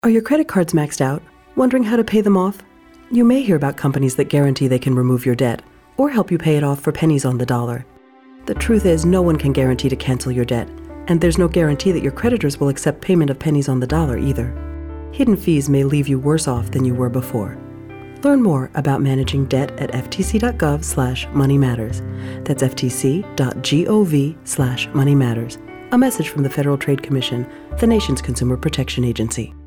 Are your credit cards maxed out? Wondering how to pay them off? You may hear about companies that guarantee they can remove your debt or help you pay it off for pennies on the dollar. The truth is, no one can guarantee to cancel your debt, and there's no guarantee that your creditors will accept payment of pennies on the dollar either. Hidden fees may leave you worse off than you were before. Learn more about managing debt at ftc.gov/moneymatters. That's ftc.gov/moneymatters. A message from the Federal Trade Commission, the nation's consumer protection agency.